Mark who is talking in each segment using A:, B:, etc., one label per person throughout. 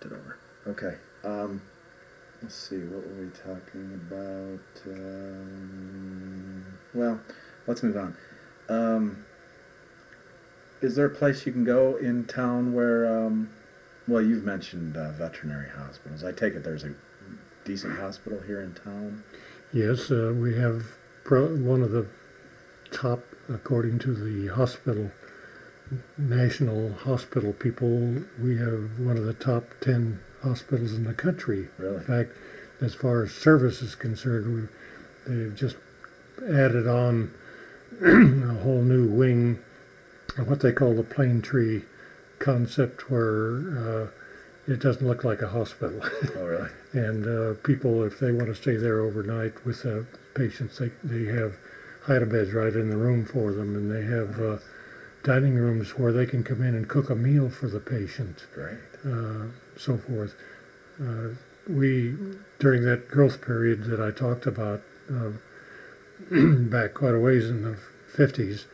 A: looked it over. Okay. Let's see, what were we talking about? Well, let's move on. Is there a place you can go in town where, well, you've mentioned veterinary hospitals. I take it there's a decent hospital here in town?
B: Yes, we have one of the top, according to the national hospital people, we have one of the top 10 hospitals in the country.
A: Really?
B: In fact, as far as service is concerned, they've just added on a whole new wing, what they call the plane tree concept, where it doesn't look like a hospital.
A: Oh, really?
B: And people, if they want to stay there overnight with patients, they have hide-a-beds right in the room for them, and they have dining rooms where they can come in and cook a meal for the patient.
A: Great.
B: So forth. We, during that growth period that I talked about back quite a ways in the 50s,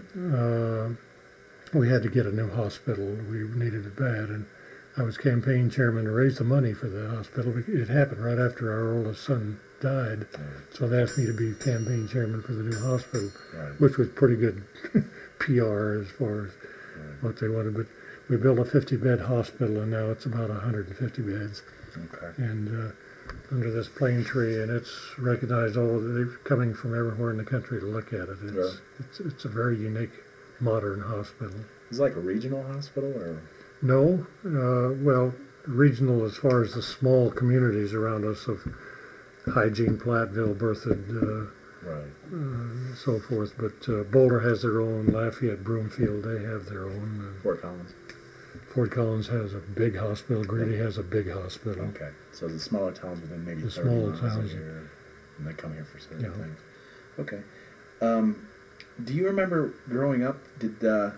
B: we had to get a new hospital. We needed it bad, and I was campaign chairman to raise the money for the hospital. It happened right after our oldest son died, so they asked me to be campaign chairman for the new hospital, which was pretty good PR as far as what they wanted. But we built a 50-bed hospital, and now it's about 150 beds.
A: Okay.
B: And under this plane tree, and it's recognized they're coming from everywhere in the country to look at it. It's a very unique, modern hospital.
A: Is it like a regional hospital, or?
B: No, well, regional as far as the small communities around us of Hygiene, Platteville, Berthoud, so forth. But Boulder has their own, Lafayette, Broomfield, they have their own.
A: Fort Collins.
B: Fort Collins has a big hospital. Greeley has a big hospital.
A: Okay, so the smaller towns within maybe
B: the
A: 30
B: smaller
A: miles
B: towns
A: here, and they come here for certain things. Okay. Do you remember growing up? Did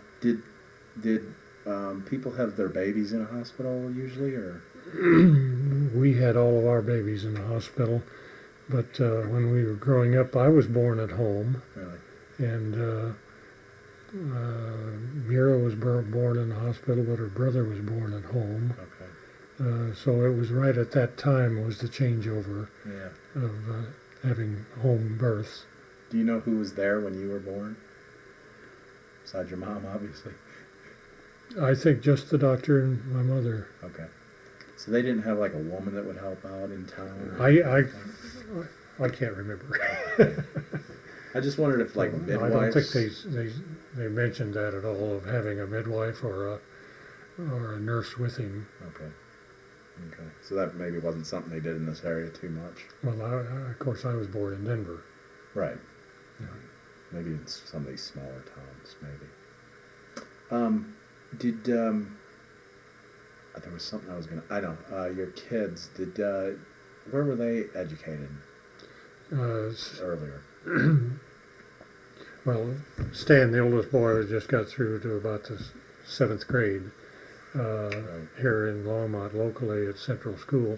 A: people have their babies in a hospital usually, or?
B: We had all of our babies in the hospital, but when we were growing up, I was born at home.
A: Really?
B: And Mira was born in the hospital, but her brother was born at home.
A: Okay.
B: So it was right at that time was the changeover of having home births.
A: Do you know who was there when you were born? Besides your mom, obviously.
B: I think just the doctor and my mother.
A: Okay. So they didn't have like a woman that would help out in town?
B: I can't remember.
A: I just wondered if like midwives.
B: I don't think they mentioned that at all, of having a midwife or a nurse with him.
A: Okay. Okay. So that maybe wasn't something they did in this area too much.
B: Well, of course, I was born in Denver.
A: Right.
B: Yeah.
A: Maybe in some of these smaller towns, maybe. There was something I was gonna. I don't. Your kids where were they educated? Earlier.
B: Well, Stan, the oldest boy, just got through to about the 7th grade here in Longmont, locally at Central School.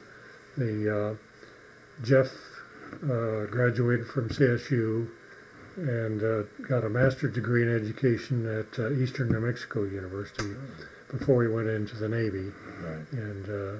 B: Jeff graduated from CSU and got a master's degree in education at Eastern New Mexico University before he went into the Navy.
A: Right.
B: And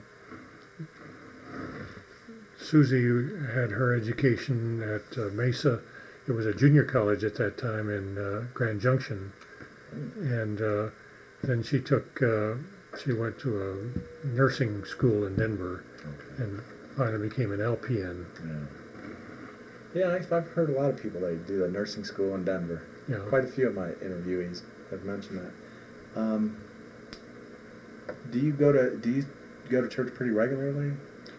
B: Susie had her education at Mesa. It was a junior college at that time in Grand Junction. And then she went to a nursing school in Denver and finally became an LPN.
A: Yeah, I've heard a lot of people that do the nursing school in Denver.
B: Yeah.
A: Quite a few of my interviewees have mentioned that. Do you go to church pretty regularly?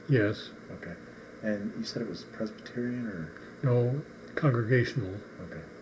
B: Yes.
A: Okay. And you said it was Presbyterian, or?
B: No, congregational.
A: Okay.